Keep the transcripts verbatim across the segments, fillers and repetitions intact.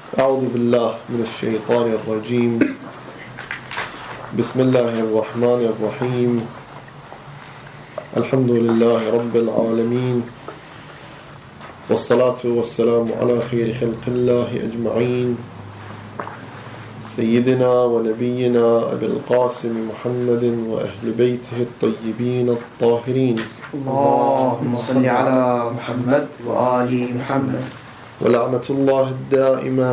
أعوذ بالله من الشيطان الرجيم. بسم الله الرحمن الرحيم. الحمد لله رب العالمين، والصلاة والسلام على خير خلق الله أجمعين، سيدنا ونبينا أبي القاسم محمد وأهل بيته الطيبين الطاهرين. اللهم صل على محمد وآل محمد. ولعنة الله الدائمة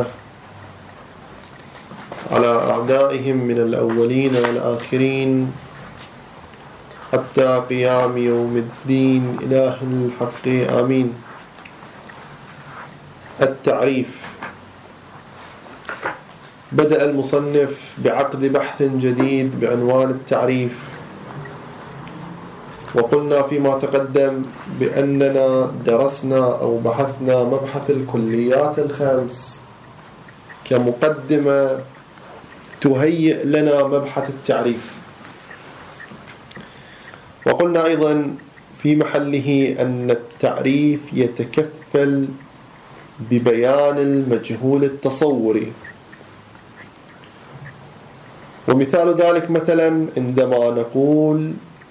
على أعدائهم من الأولين والآخرين حتى قيام يوم الدين، إله الحق آمين. التعريف. بدأ المصنف بعقد بحث جديد بعنوان التعريف، وقلنا فيما تقدم بأننا درسنا أو بحثنا مبحث الكليات الخمس كمقدمة تهيئ لنا مبحث التعريف، وقلنا أيضا في محله أن التعريف يتكفل ببيان المجهول التصوري، ومثال ذلك مثلا عندما نقول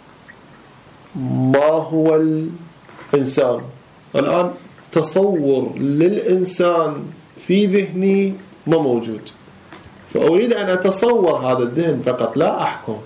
ما هو الإنسان. الآن تصور للإنسان في ذهني ما موجود، فأريد أن أتصور هذا الذهن فقط لا أحكم.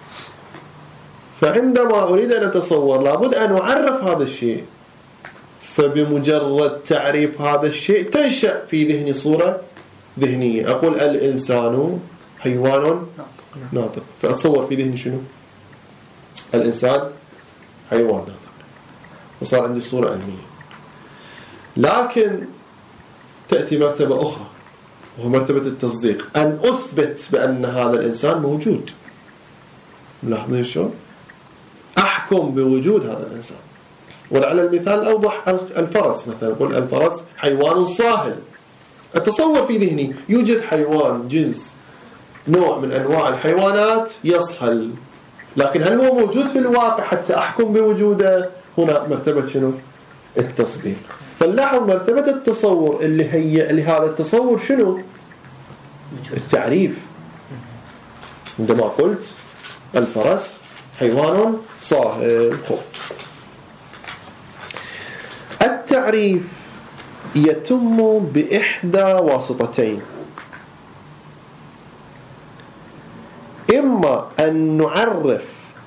فعندما أريد أن أتصور لابد أن أعرف هذا الشيء، فبمجرد تعريف هذا الشيء تنشأ في ذهني صورة ذهنية. أقول الإنسان حيوان ناطق، فأتصور في ذهني شنو؟ الإنسان حيوان ناطق، وصار عندي صورة علمية. لكن تأتي مرتبة أخرى وهو مرتبة التصديق، أن أثبت بأن هذا الإنسان موجود. ملاحظين شلون؟ أحكم بوجود هذا الإنسان. ولعل المثال الأوضح الفرس مثلا، أقول الفرس حيوان صاهل، أتصور في ذهني يوجد حيوان جنس نوع من أنواع الحيوانات يصهل، لكن هل هو موجود في الواقع حتى أحكم بوجوده؟ هنا مرتبة شنو؟ التصديق. فنلاحظ مرتبة التصور اللي هي لهذا التصور شنو؟ التعريف. عندما قلت الفرس حيوان صاهل، التعريف يتم بإحدى واسطتين: إما أن نعرف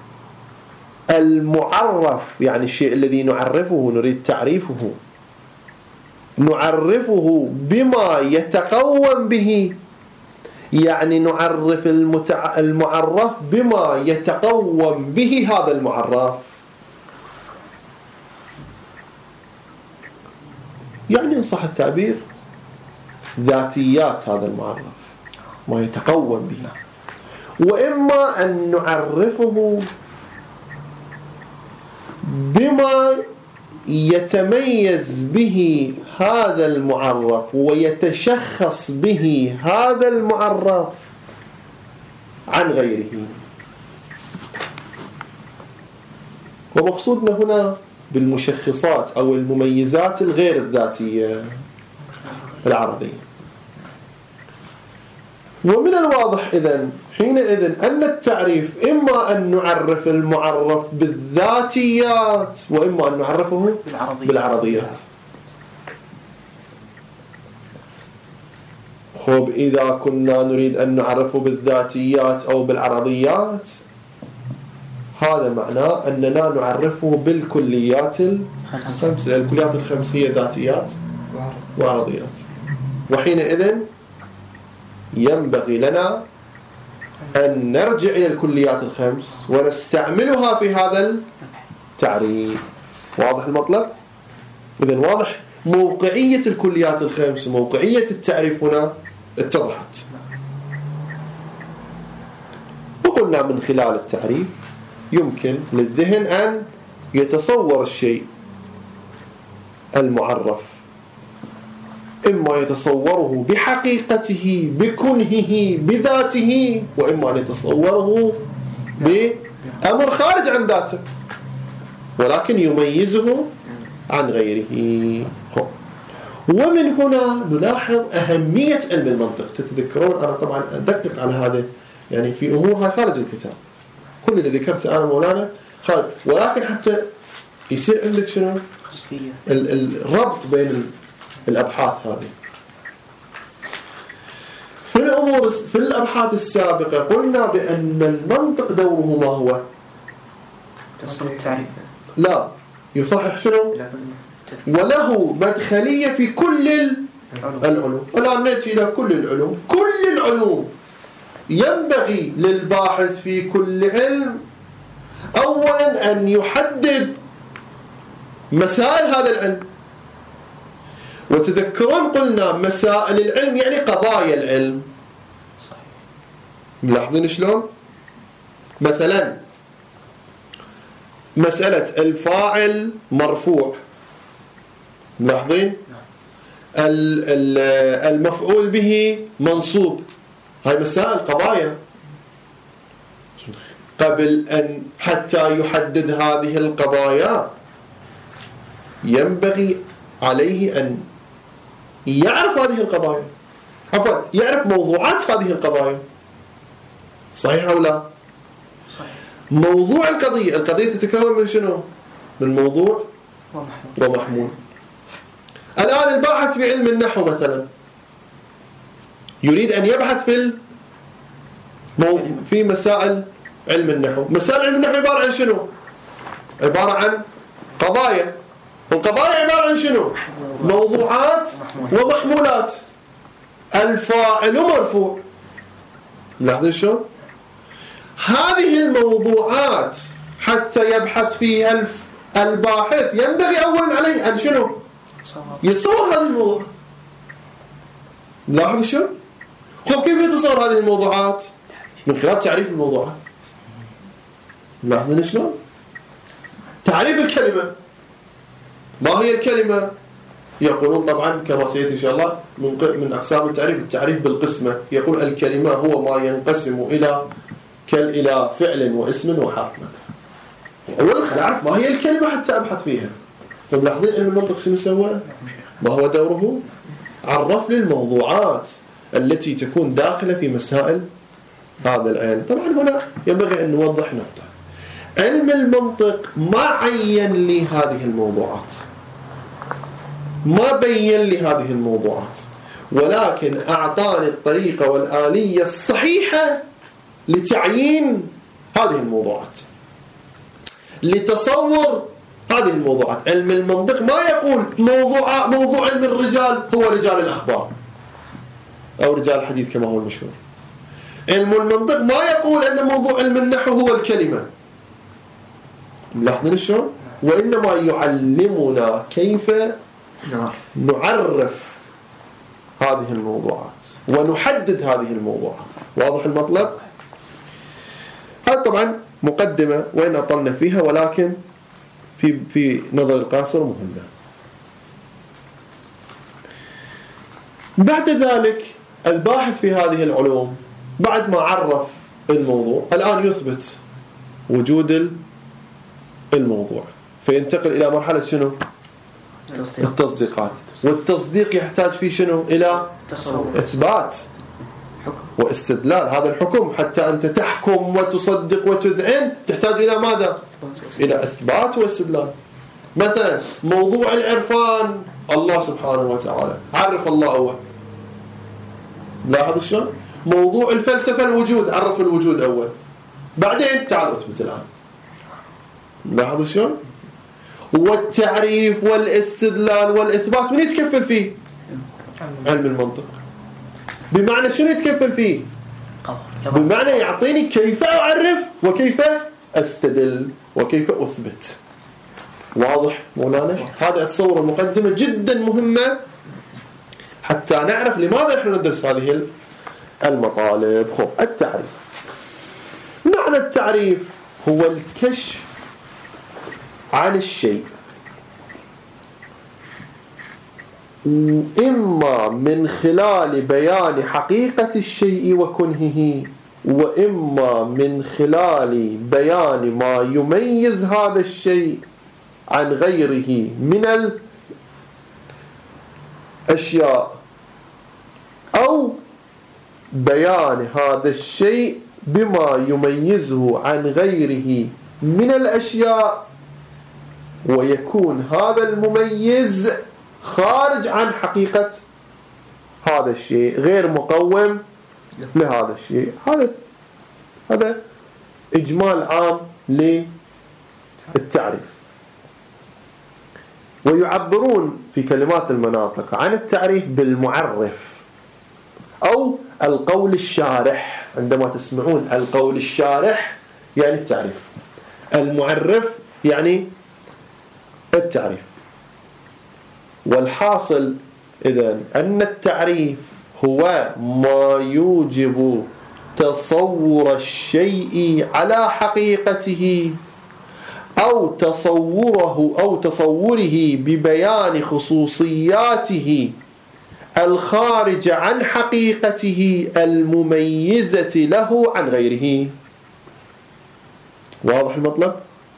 المعرف، يعني الشيء الذي نعرفه نريد تعريفه، نعرفه بما يتقوم به، يعني نعرف المتع... المعرف بما يتقوم به هذا المعرف. يعني إن صح التعبير ذاتيات هذا المعرف، ما يتقوم به. وإما أن نعرفه بما يتميز به هذا المعرف ويتشخص به هذا المعرف عن غيره. ومقصودنا هنا بالمشخصات أو المميزات الغير الذاتية العرضية. ومن الواضح إذن حينئذ أن التعريف إما أن نعرف المعرف بالذاتيات وإما أن نعرفه بالعرضيات. خب إذا كنا نريد أن نعرفه بالذاتيات أو بالعرضيات، هذا معناه أننا نعرفه بالكليات الخمس. الكليات الخمس هي ذاتيات وعرضيات، وحينئذ ينبغي لنا أن نرجع إلى الكليات الخمس ونستعملها في هذا التعريف. واضح المطلب؟ إذن واضح موقعية الكليات الخمس وموقعية التعريف هنا اتضحت. وقلنا من خلال التعريف يمكن للذهن أن يتصور الشيء المعرف، إما يتصوره بحقيقته بكنهه بذاته، وإما أن يتصوره بأمر خارج عن ذاته ولكن يميزه عن غيره. ومن هنا نلاحظ أهمية علم المنطق. تتذكرون أنا طبعا أدقق على هذا يعني في أمورها خارج الكتاب، كل اللي ذكرته أنا مولانا خارج، ولكن حتى يصير عندك شنو الربط بين الأبحاث هذه. في الأمور في الأبحاث السابقة قلنا بأن المنطق دوره ما هو؟ تصحيح التعريف. لا، يصحح شنو؟ وله مدخلية في كل العلوم. الآن نأتي إلى كل العلوم. كل العلوم ينبغي للباحث في كل علم أولا أن يحدد مسائل هذا العلم. وتذكرون قلنا مسائل العلم يعني قضايا العلم. ملاحظين شلون؟ مثلا مسألة الفاعل مرفوع، ملاحظين؟ المفعول به منصوب، هاي مسائل قضايا. قبل أن حتى يحدد هذه القضايا ينبغي عليه أن يعرف هذه القضايا، عفوا يعرف موضوعات هذه القضايا. صحيح أو لا؟ صحيح. موضوع القضية، القضية تتكون من شنو؟ من موضوع ومحمول. ومحمول. الآن الباحث في علم النحو مثلا يريد أن يبحث في المو... في مسائل علم النحو. مسائل علم النحو عبارة عن شنو؟ عبارة عن قضايا. القضايا عبارة عن شنو؟ موضوعات ومحمولات. الفاعل مرفوع. ملاحظين شو؟ هذه الموضوعات حتى يبحث فيها الباحث ينبغي أولا عليه أن شنو؟ يتصور هذه الموضوعات. ملاحظ شو؟ خب كيف يتصور هذه الموضوعات؟ من خلال تعريف الموضوعات. ملاحظين شلون؟ تعريف الكلمة. ما هي الكلمة؟ يقولون طبعا كما سيأتي إن شاء الله من من أقسام التعريف التعريف بالقسمة. يقول الكلمة هو ما ينقسم إلى كل إلى فعل واسم وحرف. أولا خل أعرف ما هي الكلمة حتى أبحث فيها. فملاحظين علم المنطق شنو سوى؟ ما هو دوره؟ عرف لي الموضوعات التي تكون داخلة في مسائل هذا العلم. طبعا هنا ينبغي أن نوضح نقطة. علم المنطق ما عين لي هذه الموضوعات، ما بين لي هذه الموضوعات، ولكن أعطاني الطريقة والآلية الصحيحة لتعيين هذه الموضوعات، لتصور هذه الموضوعات. علم المنطق ما يقول موضوع موضوع علم الرجال هو رجال الأخبار أو رجال الحديث كما هو المشهور. علم المنطق ما يقول أن موضوع علم النحو هو الكلمة. ملاحظين شلون؟ وإنما يعلمنا كيف نعرف هذه الموضوعات ونحدد هذه الموضوعات. واضح المطلب؟ هذا طبعا مقدمة وإن أطلنا فيها، ولكن في في نظر القاصر مهمة. بعد ذلك الباحث في هذه العلوم بعد ما عرف الموضوع الآن يثبت وجود الموضوع، فينتقل إلى مرحلة شنو؟ التصديق. التصديقات. والتصديق يحتاج فيه شنو؟ إلى تصور. إثبات حكم. واستدلال. هذا الحكم حتى أنت تحكم وتصدق وتذعن تحتاج إلى ماذا؟ إلى إثبات واستدلال. مثلا موضوع العرفان الله سبحانه وتعالى، عرف الله أول. لاحظ شلون؟ موضوع الفلسفة الوجود، عرف الوجود أول، بعدين تعال أثبت الآن. لاحظ شلون؟ والتعريف والاستدلال والإثبات من يتكفل فيه؟ علم المنطق. بمعنى شنو يتكفل فيه؟ بمعنى يعطيني كيف أعرف وكيف أستدل وكيف أثبت. واضح مولانا؟ هذا التصور المقدمة جدا مهمة حتى نعرف لماذا نحن ندرس هذه المطالب. خب التعريف. معنى التعريف هو الكشف عن الشيء، إما من خلال بيان حقيقة الشيء وكنهه، وإما من خلال بيان ما يميز هذا الشيء عن غيره من أشياء أو بيان هذا الشيء بما يميزه عن غيره من الأشياء، ويكون هذا المميز خارج عن حقيقة هذا الشيء، غير مقوم لهذا الشيء. هذا هذا إجمال عام للتعريف. ويعبرون في كلمات المناطق عن التعريف بالمعرف أو القول الشارح. عندما تسمعون القول الشارح يعني التعريف، المعرف يعني التعريف. والحاصل إذن أن التعريف هو ما يوجب تصور الشيء على حقيقته أو تصوره أو تصوره ببيان خصوصياته الخارجة عن حقيقته المميزة له عن غيره. واضح المطلب؟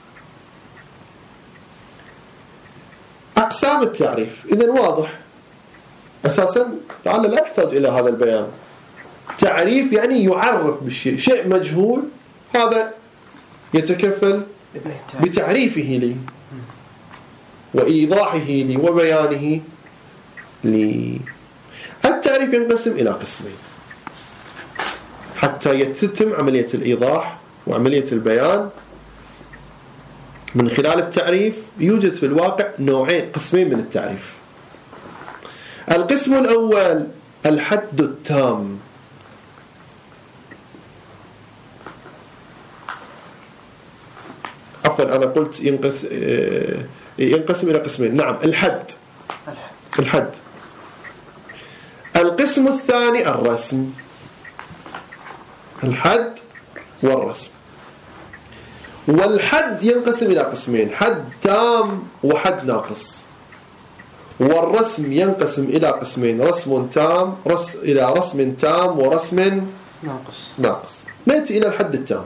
أقسام التعريف إذن واضح أساسا، لعل لا يحتاج إلى هذا البيان. تعريف يعني يعرف بالشيء، شيء مجهول هذا يتكفل بتعريفه لي وإيضاحه لي وبيانه لي. التعريف ينقسم إلى قسمين حتى يتم عملية الإيضاح وعملية البيان. من خلال التعريف يوجد في الواقع نوعين، قسمين من التعريف. القسم الأول الحد التام، عفوا أنا قلت ينقسم ينقسم إلى قسمين. نعم، الحد الحد القسم الثاني الرسم، الحد والرسم. والحد ينقسم إلى قسمين، حد تام وحد ناقص. والرسم ينقسم إلى قسمين، رسم تام رس إلى رسم تام ورسم ناقص ناقص. نأتي إلى الحد التام.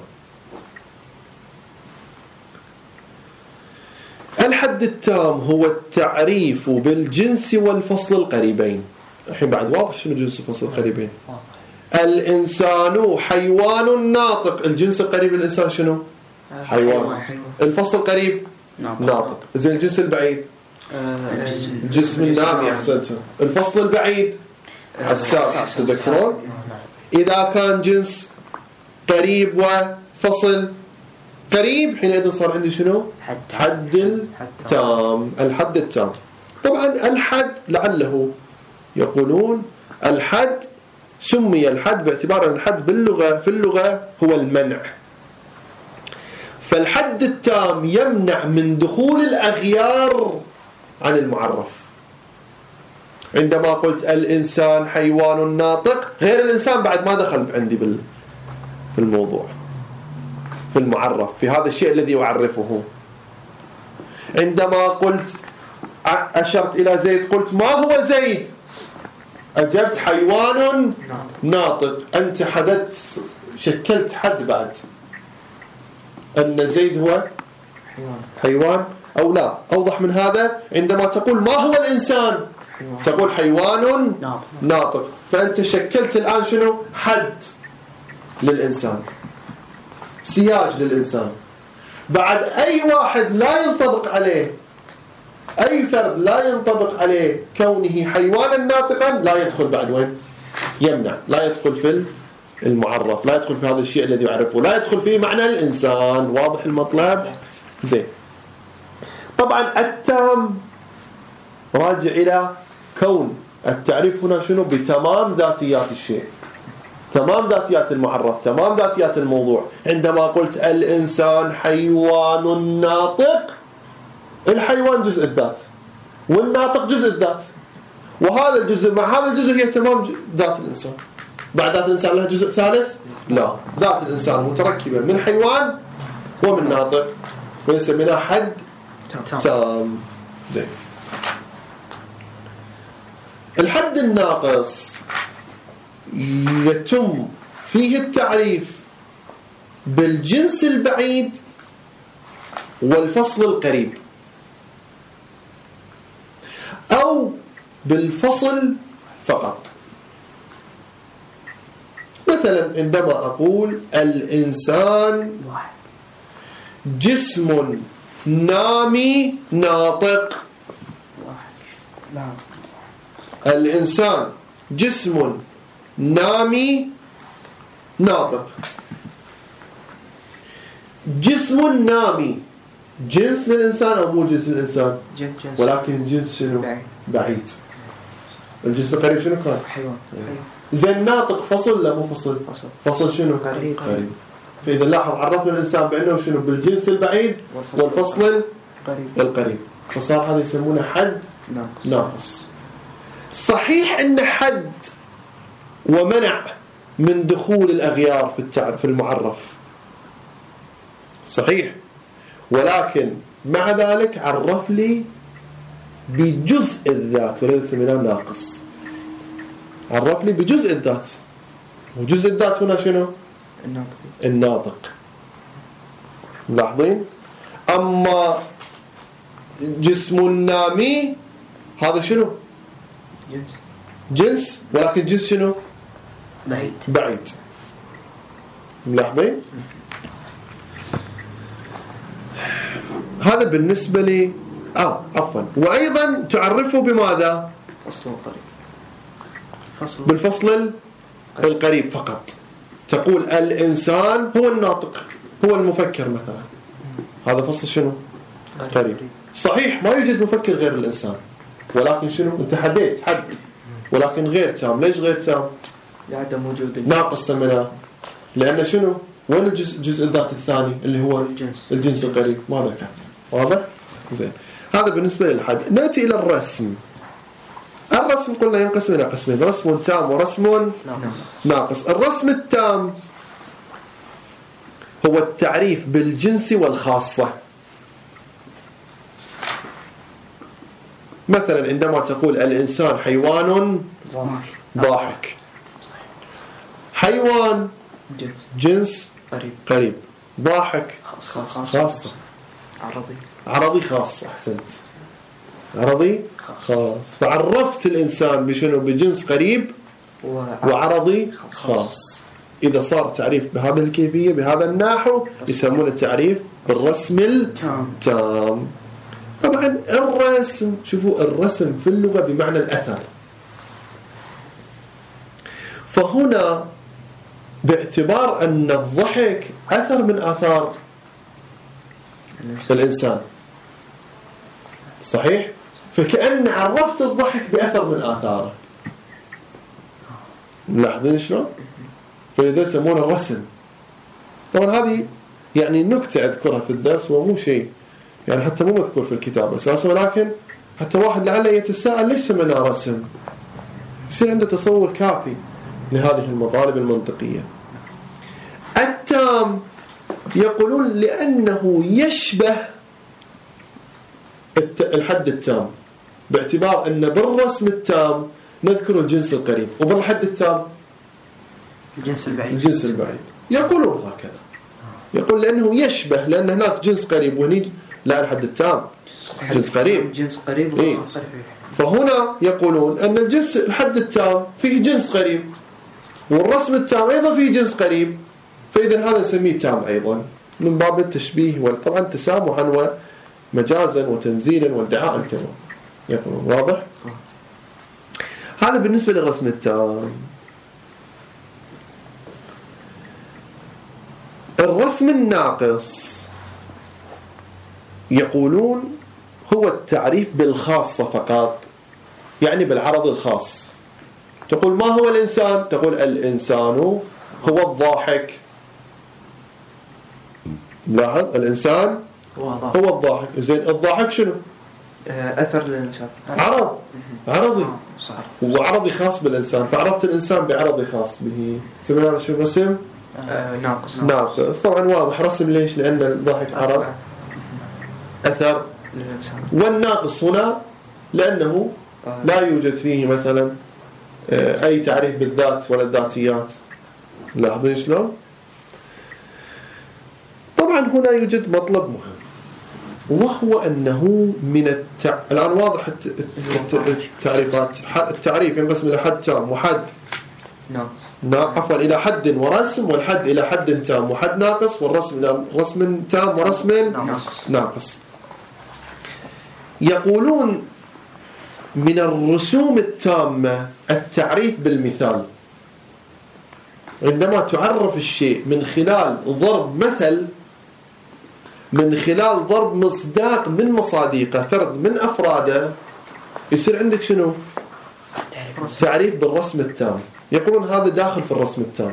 الحد التام هو التعريف بالجنس والفصل القريبين. الحين بعد واضح شنو جنس الفصل القريبين. الإنسان حيوان ناطق، الجنس القريب للإنسان شنو؟ حيوان. الفصل القريب ناطق. زين الجنس البعيد جسم النامي. أحسنتم. الفصل البعيد حساس. تذكرون؟ إذا كان جنس قريب وفصل قريب حينئذ صار عندي شنو؟ حد التام. الحد التام. طبعا الحد لعله يقولون الحد سمي الحد باعتبار أن الحد باللغة في اللغة هو المنع. فالحد التام يمنع من دخول الأغيار عن المعرف. عندما قلت الإنسان حيوان ناطق، غير الإنسان بعد ما دخل عندي في الموضوع، في المعرف، في هذا الشيء الذي أعرفه. عندما قلت أشرت إلى زيد قلت ما هو زيد؟ أجبت حيوان ناطق. أنت حددت، شكلت حد بعد أن زيد هو حيوان أو لا. أوضح من هذا عندما تقول ما هو الإنسان تقول حيوان ناطق، فأنت شكلت الآن شنو؟ حد للإنسان، سياج للإنسان. بعد أي واحد لا ينطبق عليه، أي فرد لا ينطبق عليه كونه حيوانا ناطقا لا يدخل بعد وين؟ يمنع، لا يدخل في المعرف، لا يدخل في هذا الشيء الذي يعرفه، لا يدخل فيه معنى الإنسان. واضح المطلب؟ زين. طبعا التام راجع إلى كون التعريف هنا شنو؟ بتمام ذاتيات الشيء، تمام ذاتيات المعرف، تمام ذاتيات الموضوع. عندما قلت الإنسان حيوان ناطق، الحيوان جزء الذات والناطق جزء الذات، وهذا الجزء مع هذا الجزء هي تمام ذات الإنسان. بعد ذات الإنسان لها جزء ثالث؟ لا، ذات الإنسان متركبة من حيوان ومن ناطق، ونسميناه حد تام. زين. الحد الناقص يتم فيه التعريف بالجنس البعيد والفصل القريب، أو بالفصل فقط. مثلا عندما أقول الإنسان جسم نامي ناطق، الإنسان جسم نامي ناطق. جسم نامي جنس للإنسان أو مو جنس للإنسان؟ جنس. ولكن الجنس شنو؟ بعيد. بعيد. الجنس القريب شنو كان؟ حيوان. زين ناطق فصل لا مو فصل؟ فصل. فصل شنو؟ قريب. قريب. فإذا لاحظ عرفنا الإنسان بأنه شنو؟ بالجنس البعيد والفصل قريب. القريب، فصار هذا يسمونه حد ناقص. ناقص. صحيح أن حد ومنع من دخول الأغيار في التعريف في المعرف، صحيح، ولكن مع ذلك عرف لي بجزء الذات ولذلك سميناه ناقص. عرف لي بجزء الذات، وجزء الذات هنا شنو؟ الناطق. الناطق. ملاحظين؟ أما جسم نامي هذا شنو؟ جنس. جنس، ولكن جنس شنو؟ بعيد. بعيد. ملاحظين؟ هذا بالنسبة لي آه عفوا. وأيضا تعرفه بماذا؟ فصل قريب. فصل. بالفصل القريب فقط. تقول الإنسان هو الناطق، هو المفكر مثلا، هذا فصل شنو؟ قريب. صحيح ما يوجد مفكر غير الإنسان، ولكن شنو؟ أنت حديت حد ولكن غير تام. ليش غير تام؟ لعدم وجود ناقص سمناه. لأن شنو؟ وين الجزء جزء الذات الثاني اللي هو الجنس. الجنس القريب؟ ما ذكرته. واضح؟ زين. هذا بالنسبة للحد. نأتي إلى الرسم. الرسم قلنا ينقسم إلى قسمين، رسم تام ورسم ناقص. ناقص. الرسم التام هو التعريف بالجنس والخاصة. مثلا عندما تقول الإنسان حيوان ضاحك، حيوان جنس. جنس قريب. قريب، ضاحك خاص. خاصة، عرضي. عرضي خاص. أحسنت، عرضي خاص. فعرفت الإنسان بشنو؟ بجنس قريب وعرضي خاص. إذا صار تعريف بهذه الكيفية بهذا النحو يسمونه التعريف بالرسم التام. طبعا الرسم، شوفوا الرسم في اللغة بمعنى الأثر، فهنا باعتبار أن الضحك أثر من آثار الإنسان، صحيح؟ فكأن عرفت الضحك بأثر من آثاره. ملاحظين شلون؟ فلذا يسمونه الرسم. طبعا هذه يعني نكتة أذكرها في الدرس ومو شيء يعني حتى مو مذكور في الكتاب أساسا، ولكن حتى واحد لعله يتساءل ليش سميناه رسم، يصير عنده تصور كافي لهذه المطالب المنطقية. التام يقولون لأنه يشبه الحد التام، باعتبار أن بالرسم التام نذكر الجنس القريب وبالحد التام الجنس البعيد. الجنس البعيد. يقولون هكذا، يقول لأنه يشبه، لأن هناك جنس قريب وهني لا الحد التام جنس قريب. جنس قريب. إيه؟ فهنا يقولون أن الجنس الحد التام فيه جنس قريب والرسم التام أيضا فيه جنس قريب، فإذا هذا نسميه تام أيضا من باب التشبيه وطبعا تسامحا ومجازا وتنزيلا وادعاء كمان يقولون. واضح؟ هذا بالنسبة للرسم التام. الرسم الناقص يقولون هو التعريف بالخاصة فقط، يعني بالعرض الخاص. تقول ما هو الإنسان؟ تقول الإنسان هو الضاحك. لاحظ الإنسان هو الضاحك. زين الضاحك شنو؟ أثر للإنسان، عرض عرضي وعرضي خاص بالإنسان، فعرفت الإنسان بعرضي خاص به. سمينا هذا شو الرسم؟ آه ناقص. ناقص. طبعا واضح رسم. ليش؟ لأن الضاحك عرض أثر للإنسان. والناقص هنا لأنه لا يوجد فيه مثلا أي تعريف بالذات ولا الذاتيات. لاحظين شلون؟ طبعا هنا يوجد مطلب مهم وهو أنه من التع... الآن واضح الت... الت... التعريفات. التعريف ينقسم إلى حد تام وحد ناقص، عفوا إلى حد ورسم، والحد إلى حد تام وحد ناقص، والرسم إلى رسم تام ورسم ناقص. ناقص. يقولون من الرسوم التامة التعريف بالمثال. عندما تعرف الشيء من خلال ضرب مثل، من خلال ضرب مصداق من مصاديقه، فرد من أفراده، يصير عندك شنو؟ تعريف بالرسم التام. يقولون هذا داخل في الرسم التام.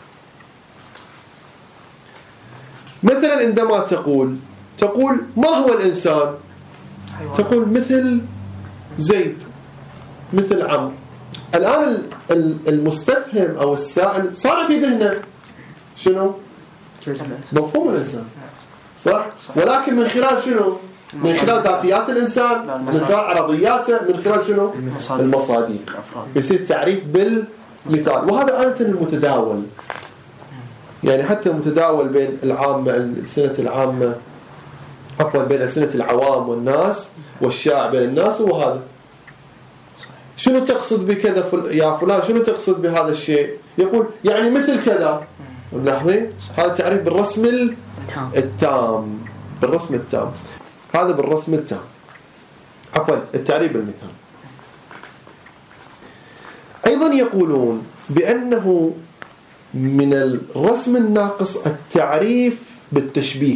مثلا عندما تقول تقول ما هو الإنسان؟ تقول مثل زيد، مثل عمرو. الآن المستفهم أو السائل صار في ذهنه شنو؟ مفهوم الإنسان، صح؟ ولكن من خلال شنو؟ من خلال ذاتيات الإنسان، من خلال عرضياته، من خلال شنو؟ المصاديق. يصير تعريف بالمثال. وهذا عادة المتداول، يعني حتى المتداول بين العامة، السنة العامة، عفوا بين ألسنة العوام والناس، والشائع بين الناس. وهذا شنو تقصد بكذا فل... يا فلان شنو تقصد بهذا الشيء؟ يقول يعني مثل كذا. ملاحظين؟ هذا تعريف بالرسم التام. بالرسم التام هذا بالرسم التام، عفوا التعريف بالمثال. أيضا يقولون بأنه من الرسم الناقص التعريف بالتشبيه.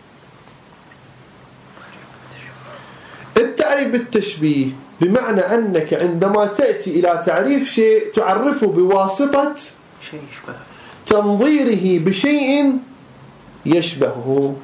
التعريف بالتشبيه بمعنى أنك عندما تأتي إلى تعريف شيء تعرفه بواسطة تنظيره بشيء يشبهه،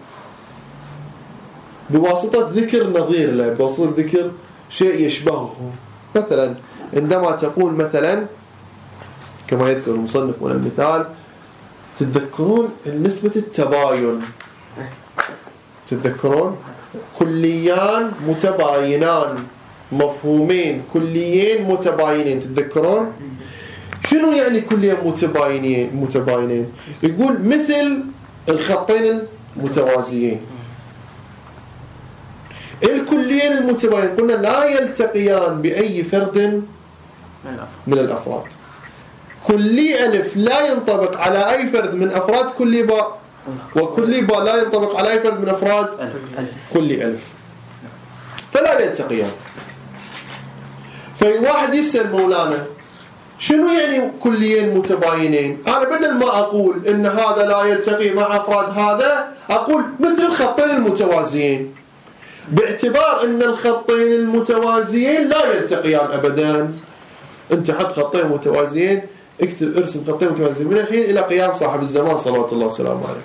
بواسطة ذكر نظير له، بواسطة ذكر شيء يشبهه. مثلا عندما تقول مثلا كما يذكر المصنف من المثال، تتذكرون نسبة التباين، تتذكرون كليان متباينان، مفهومين كليين متباينين. تتذكرون شنو يعني كليين متباينين؟ متباينين يقول مثل الخطين المتوازيين. الكليين المتباينين قلنا لا يلتقيان بأي فرد من الأفراد. كلي ألف لا ينطبق على أي فرد من أفراد كلي باء، وكلي باء لا ينطبق على أي فرد من أفراد كلي ألف، فلا يلتقيان. فواحد يسأل مولانا شنو يعني كليين متباينين؟ أنا بدل ما أقول إن هذا لا يلتقي مع أفراد هذا، أقول مثل الخطين المتوازيين، باعتبار أن الخطين المتوازيين لا يلتقيان أبدا. أنت حط خطين متوازيين، اكتب ارسم خطين متوازيين من الحين إلى قيام صاحب الزمان صلوات الله وسلامه عليه،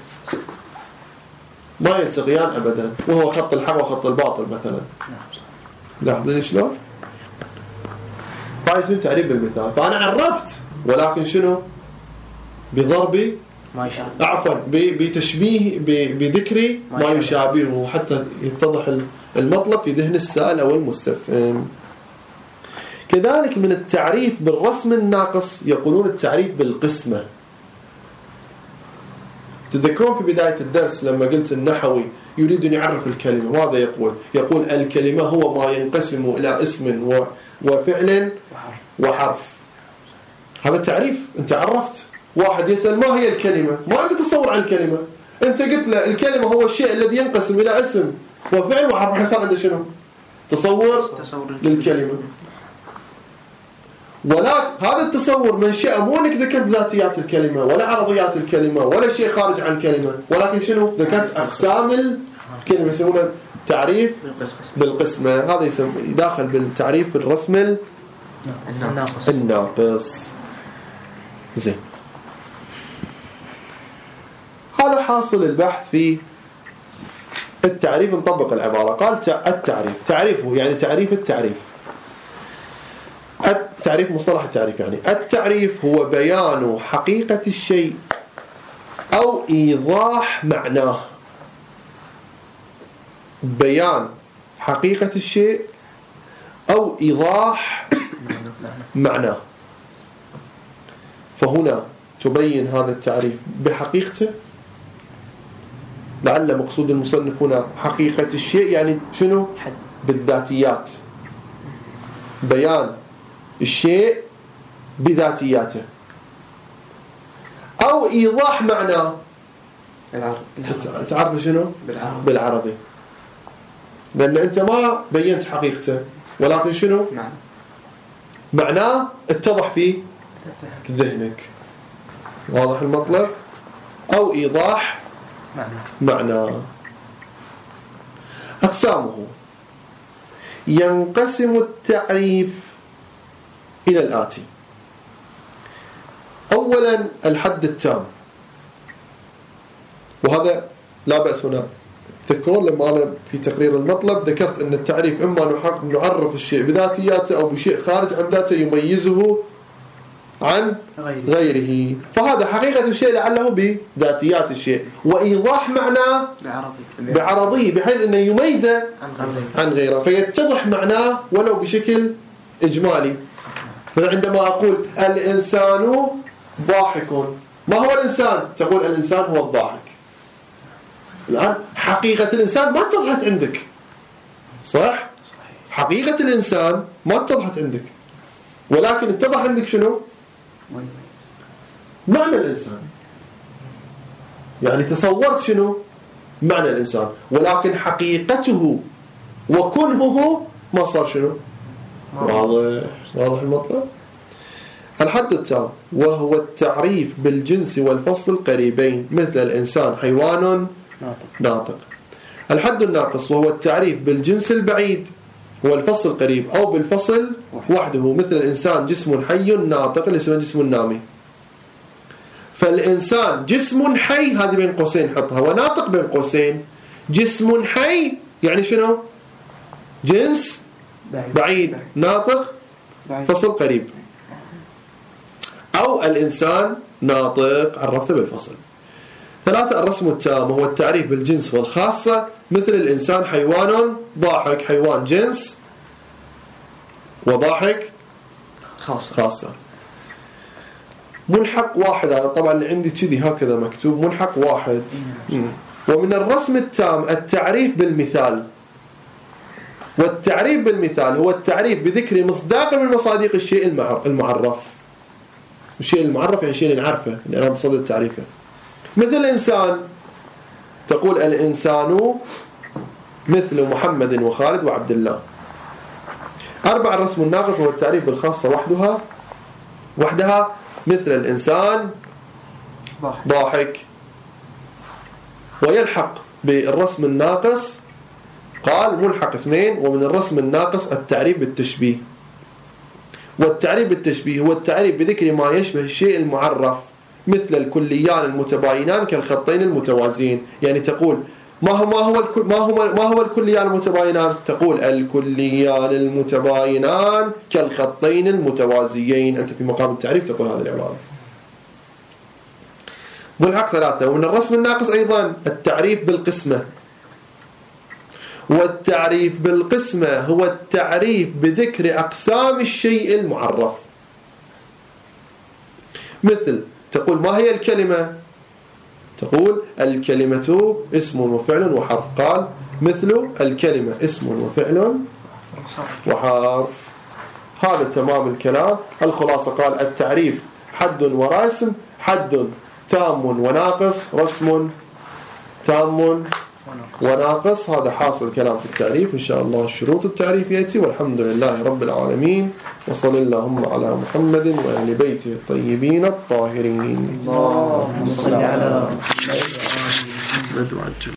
ما يلتقيان أبدا، وهو خط الحق وخط الباطل مثلا. لاحظين شلون؟ هاي شنو تعريف بالمثال. فأنا عرفت، ولكن شنو؟ بضربي ما يشابه، عفوا بتشبيه بذكري ما يشابهه، حتى يتضح المطلب في ذهن السائل أو المستفهم. كذلك من التعريف بالرسم الناقص يقولون التعريف بالقسمة. تذكرون في بداية الدرس لما قلت النحوي يريد أن يعرف الكلمة، ماذا يقول؟ يقول الكلمة هو ما ينقسم إلى اسم وفعل وحرف. هذا تعريف. أنت عرفت. واحد يسأل ما هي الكلمة؟ ما عندك تصور عن الكلمة. أنت قلت له الكلمة هو الشيء الذي ينقسم إلى اسم وفعل وحرف، حصل عنده شنو؟ تصور, تصور للكلمة. ولكن هذا التصور منشأ مو أنك ذكرت ذاتيات الكلمة ولا عرضيات الكلمة ولا شيء خارج عن الكلمة، ولكن شنو؟ ذكرت أقسام الكلمة، يسمونه تعريف بالقسمة. هذا يسمى داخل بالتعريف بالرسم الناقص. الناقص. زين، هذا حاصل البحث في التعريف. نطبق العبارة. قال التعريف تعريفه يعني تعريف التعريف. التعريف مصطلح التعريف يعني التعريف هو بيان حقيقة الشيء أو إيضاح معناه. بيان حقيقة الشيء أو إيضاح معناه. فهنا تبين هذا التعريف بحقيقته لعل مقصود المصنف هنا حقيقة الشيء يعني شنو؟ بالذاتيات، بيان الشيء بذاتياته، أو إيضاح معناه. تعرف شنو؟ بالعربي. بالعربي، لأن أنت ما بينت حقيقته، ولكن شنو؟ نعم. معناه اتضح في ذهنك. واضح المطلب؟ أو إيضاح معناه. أقسامه: ينقسم التعريف إلى الآتي: أولا الحد التام، وهذا لا بأس هنا تذكرون لما أنا في تقرير المطلب ذكرت أن التعريف إما نعرف الشيء بذاتياته أو بشيء خارج عن ذاته يميزه عن غيره، فهذا حقيقة الشيء لعله بذاتيات الشيء، وإيضاح معناه بعرضيه بحيث أنه يميزه عن غيره فيتضح معناه ولو بشكل إجمالي. عندما أقول الإنسان ضاحك، ما هو الإنسان؟ تقول الإنسان هو الضاحك. الآن حقيقة الإنسان ما اتضحت عندك، صح؟ حقيقة الإنسان ما اتضحت عندك، ولكن اتضح عندك شنو؟ معنى الإنسان. يعني تصورت شنو؟ معنى الإنسان، ولكن حقيقته وكنهه ما صار شنو؟ واضح واضح المطلب. الحد التام وهو التعريف بالجنس والفصل قريبين، مثل الإنسان حيوان ناطق. الحد الناقص وهو التعريف بالجنس البعيد والفصل قريب أو بالفصل وحده، مثل الإنسان جسم حي ناطق اللي اسمه جسم نامي. فالإنسان جسم حي هذه بين قوسين حطها، وناطق بين قوسين. جسم حي يعني شنو؟ جنس بعيد، ناطق فصل قريب. أو الإنسان ناطق عرفته بالفصل. ثلاثة الرسم التام هو التعريف بالجنس والخاصة، مثل الإنسان حيوان ضاحك، حيوان جنس وضاحك خاصة. خاصة. ملحق واحد، هذا طبعا اللي عندي كذي هكذا مكتوب ملحق واحد. ومن الرسم التام التعريف بالمثال، والتعريف بالمثال هو التعريف بذكر مصداق من مصادق الشيء المعرف. الشيء المعرف يعني الشيء اللي نعرفه اللي أنا بصدد تعريفه. مثل الإنسان تقول الإنسان مثل محمد وخالد وعبد الله. أربع الرسم الناقص هو التعريف بالخاصة وحدها وحدها مثل الإنسان ضاحك. ويلحق بالرسم الناقص قال ملحق اثنين. ومن الرسم الناقص التعريف بالتشبيه، والتعريف بالتشبيه هو التعريف بذكر ما يشبه الشيء المعرف، مثل الكليان المتباينان كالخطين المتوازيين. يعني تقول ما هو ما هو ما هو ما هو الكليان المتباينان؟ تقول الكليان المتباينان كالخطين المتوازيين. أنت في مقام التعريف تقول هذه العبارة. ملحق ثلاثة. ومن الرسم الناقص أيضا التعريف بالقسمة، والتعريف بالقسمة هو التعريف بذكر أقسام الشيء المعرف. مثل تقول ما هي الكلمة؟ تقول الكلمة اسم وفعل وحرف. قال مثل الكلمة اسم وفعل وحرف. هذا تمام الكلام. الخلاصة قال التعريف حد ورسم، حد تام وناقص، رسم تام وناقص. هذا حاصل كلام في التعريف. إن شاء الله شروط التعريف يأتي. والحمد لله رب العالمين، وصل اللهم على محمد وآل بيته الطيبين الطاهرين. اللهم صل على محمد.